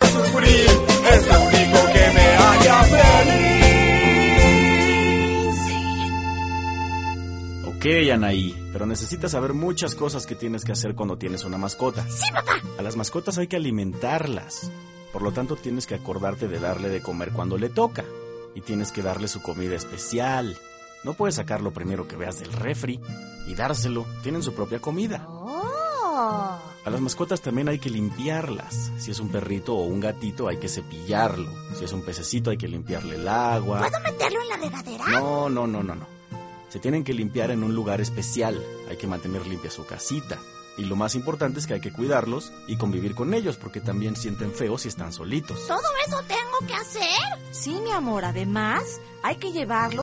sufrir, es lo único que me haría feliz. Ok, Anaí, pero necesitas saber muchas cosas que tienes que hacer cuando tienes una mascota. Sí, papá. A las mascotas hay que alimentarlas. Por lo tanto, tienes que acordarte de darle de comer cuando le toca. Y tienes que darle su comida especial. No puedes sacar lo primero que veas del refri y dárselo. Tienen su propia comida. Oh. A las mascotas también hay que limpiarlas. Si es un perrito o un gatito, hay que cepillarlo. Si es un pececito, hay que limpiarle el agua. ¿Puedo meterlo en la regadera? No. Se tienen que limpiar en un lugar especial. Hay que mantener limpia su casita. Y lo más importante es que hay que cuidarlos y convivir con ellos, porque también sienten feo si están solitos. ¿Todo eso tengo que hacer? Sí, mi amor, además hay que llevarlo